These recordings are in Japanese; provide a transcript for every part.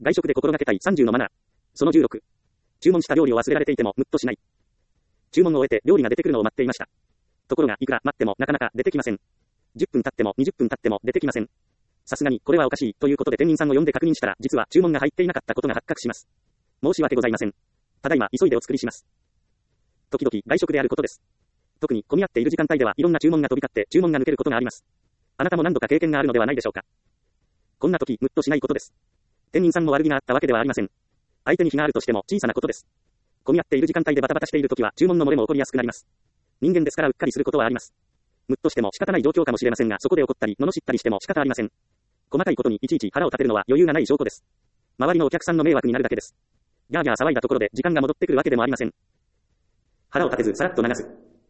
外食で心がけたい30のマナー。その16。注文した料理を忘れられていてもムッとしない。注文を終えて料理が出てくるのを待っていました。ところがいくら待ってもなかなか出てきません。10分経っても20分経っても出てきません。さすがにこれはおかしいということで店員さんを呼んで確認したら実は注文が入っていなかったことが発覚します。申し訳ございません。ただいま急いでお作りします。時々外食であることです。特に混み合っている時間帯ではいろんな注文が飛び交って注文が抜けることがあります。あなたも何度か経験があるのではないでしょうか。こんな時ムッとしないことです。店員さんも悪気があったわけではありません。相手に非があるとしても小さなことです。混み合っている時間帯でバタバタしている時は注文の漏れも起こりやすくなります。人間ですからうっかりすることはあります。ムッとしても仕方ない状況かもしれませんが、そこで怒ったり罵ったりしても仕方ありません。細かいことにいちいち腹を立てるのは余裕がない証拠です。周りのお客さんの迷惑になるだけです。ギャーギャー騒いだところで時間が戻ってくるわけでもありません。腹を立てずさらっと流す。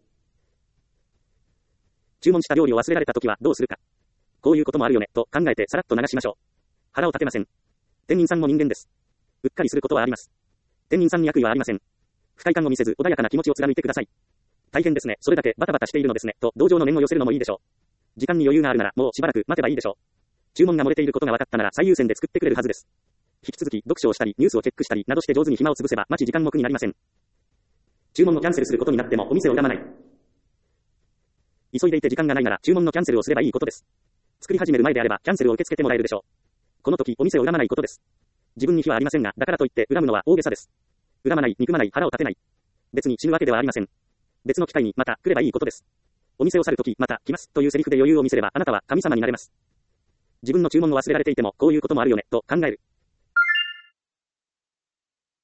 注文した料理を忘れられた時はどうするか。こういうこともあるよねと考えてさらっと流しましょう。腹を立てません。店員さんも人間です。うっかりすることはあります。店員さんに悪意はありません。不快感を見せず穏やかな気持ちを貫いてください。大変ですね。それだけバタバタしているのですね。と同情の念を寄せるのもいいでしょう。時間に余裕があるならもうしばらく待てばいいでしょう。注文が漏れていることが分かったなら最優先で作ってくれるはずです。引き続き読書をしたりニュースをチェックしたりなどして上手に暇を潰せば待ち時間も苦になりません。注文をキャンセルすることになってもお店を恨まない。急いでいて時間がないなら注文のキャンセルをすればいいことです。作り始める前であればキャンセルを受け付けてもらえるでしょう。この時お店を恨まないことです。自分に非はありませんが、だからといって恨むのは大げさです。恨まない、憎まない、腹を立てない。別に死ぬわけではありません。別の機会にまた来ればいいことです。お店を去るときまた来ますというセリフで余裕を見せればあなたは神様になれます。自分の注文を忘れられていてもこういうこともあるよねと考える。